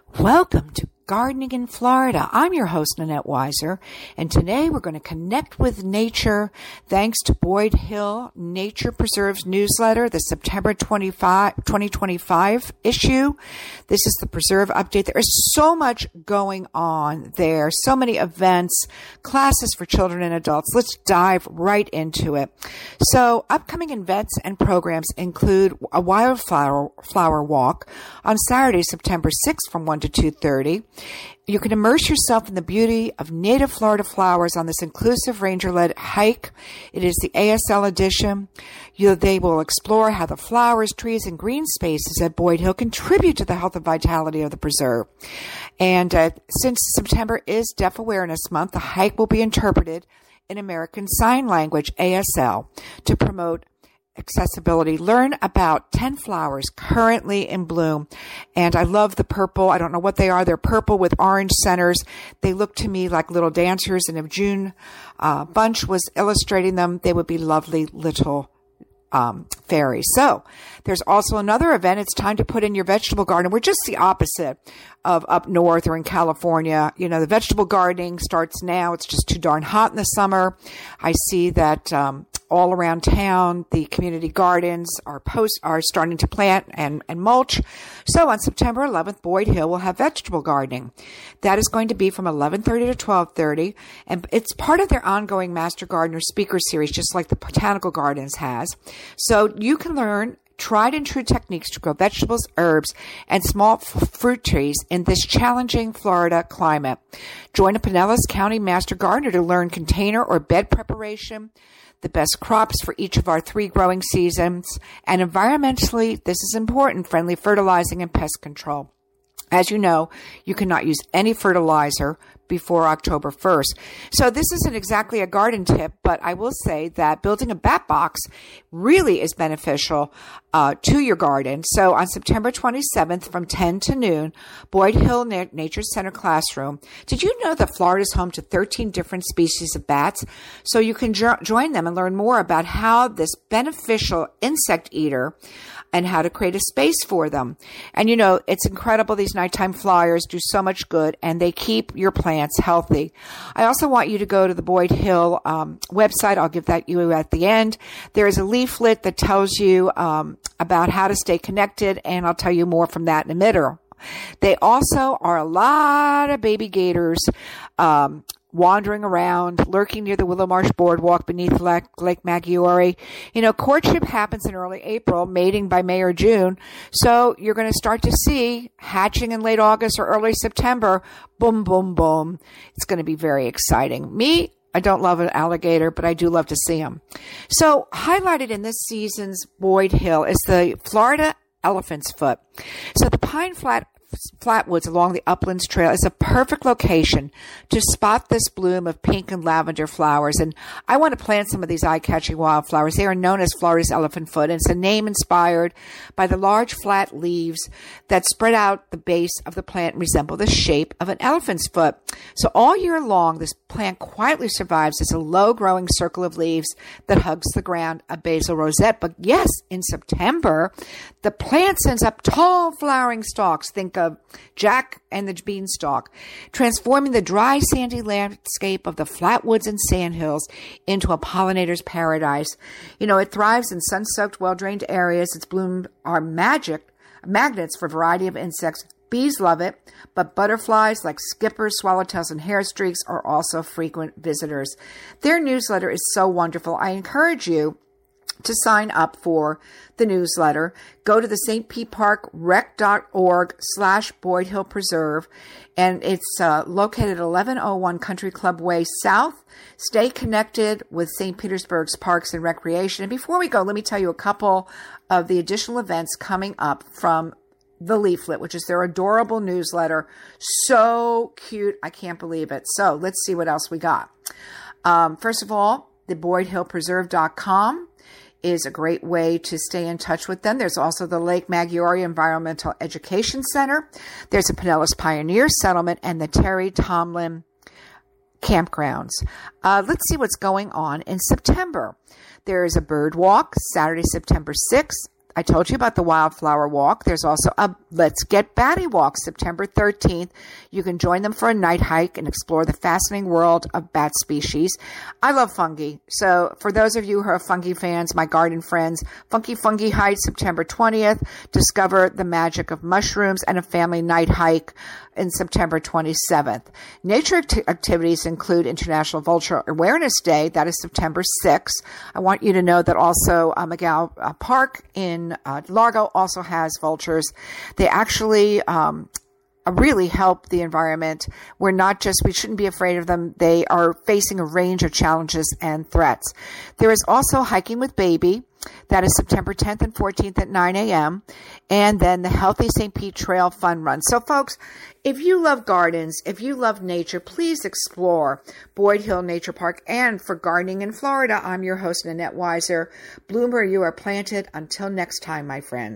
Welcome to Gardening in Florida. I'm your host, Nanette Weiser, and today we're going to connect with nature thanks to Boyd Hill Nature Preserves newsletter, the September 2025 issue. This is the Preserve update. There is so much going on there, so many events, classes for children and adults. Let's dive right into it. So upcoming events and programs include a wildflower walk on Saturday, September 6th from 1 to 2:30. You can immerse yourself in the beauty of native Florida flowers on this inclusive ranger-led hike. It is the ASL edition. They will explore how the flowers, trees, and green spaces at Boyd Hill contribute to the health and vitality of the preserve. And since September is Deaf Awareness Month, the hike will be interpreted in American Sign Language, ASL, to promote accessibility. Learn about 10 flowers currently in bloom. And I love the purple. I don't know what they are. They're purple with orange centers. They look to me like little dancers. And if June Bunch was illustrating them, they would be lovely little fairies. So there's also another event. It's time to put in your vegetable garden. We're just the opposite of up north or in California. You know, the vegetable gardening starts now. It's just too darn hot in the summer. I see that all around town, the community gardens are starting to plant and mulch. So on September 11th, Boyd Hill will have vegetable gardening. That is going to be from 11:30 to 12:30, and it's part of their ongoing Master Gardener speaker series, just like the Botanical Gardens has. So you can learn tried and true techniques to grow vegetables, herbs, and small fruit trees in this challenging Florida climate. Join a Pinellas County Master Gardener to learn container or bed preparation, the best crops for each of our 3 growing seasons, and environmentally, this is important, friendly fertilizing and pest control. As you know, you cannot use any fertilizer before October 1st. So this isn't exactly a garden tip, but I will say that building a bat box really is beneficial to your garden. So on September 27th from 10 to noon, Boyd Hill Nature Center classroom. Did you know that Florida is home to 13 different species of bats? So you can join them and learn more about how this beneficial insect eater and how to create a space for them. And you know, it's incredible. These nighttime flyers do so much good and they keep your plants healthy. I also want you to go to the Boyd Hill website. I'll give that you at the end. There is a leaflet that tells you about how to stay connected, and I'll tell you more from that in a minute. They also are a lot of baby gators wandering around, lurking near the Willow Marsh Boardwalk beneath Lake Maggiore. You know, courtship happens in early April, mating by May or June. So you're going to start to see hatching in late August or early September. Boom, boom, boom. It's going to be very exciting. I don't love an alligator, but I do love to see them. So highlighted in this season's Boyd Hill is the Florida elephant's foot. So the pine flatwoods along the Uplands Trail is a perfect location to spot this bloom of pink and lavender flowers. And I want to plant some of these eye-catching wildflowers. They are known as Florida's elephant foot, and it's a name inspired by the large flat leaves that spread out the base of the plant and resemble the shape of an elephant's foot. So all year long, this plant quietly survives as a low-growing circle of leaves that hugs the ground, a basal rosette. But yes, in September, the plant sends up tall flowering stalks. Think of Jack and the Beanstalk, transforming the dry, sandy landscape of the flatwoods and sandhills into a pollinator's paradise. You know, it thrives in sun-soaked, well-drained areas. Its blooms are magnets for a variety of insects. Bees love it, but butterflies like skippers, swallowtails, and hair streaks are also frequent visitors. Their newsletter is so wonderful. I encourage you to sign up for the newsletter. Go to the stparkrec.org/Boyd Hill Preserve, and it's located at 1101 Country Club Way South. Stay connected with St. Petersburg's Parks and Recreation. And before we go, let me tell you a couple of the additional events coming up from the leaflet, which is their adorable newsletter. So cute. I can't believe it. So let's see what else we got. First of all, the BoydHillPreserve.com is a great way to stay in touch with them. There's also the Lake Maggiore Environmental Education Center. There's a Pinellas Pioneer Settlement and the Terry Tomlin Campgrounds. Let's see what's going on in September. There is a bird walk Saturday, September 6th I told you about the Wildflower Walk. There's also a Let's Get Batty Walk, September 13th. You can join them for a night hike and explore the fascinating world of bat species. I love fungi. So for those of you who are fungi fans, my garden friends, Funky Fungi Heights, September 20th. Discover the magic of mushrooms and a family night hike in September 27th. Nature activities include International Vulture Awareness Day. That is September 6th. I want you to know that also Miguel Park in Largo also has vultures. They actually really help the environment. We shouldn't be afraid of them. They are facing a range of challenges and threats. There is also Hiking with Baby. That is September 10th and 14th at 9 a.m. And then the Healthy St. Pete Trail Fun Run. So folks, if you love gardens, if you love nature, please explore Boyd Hill Nature Park. And for Gardening in Florida, I'm your host, Nanette Weiser. Bloom where you are planted. Until next time, my friends.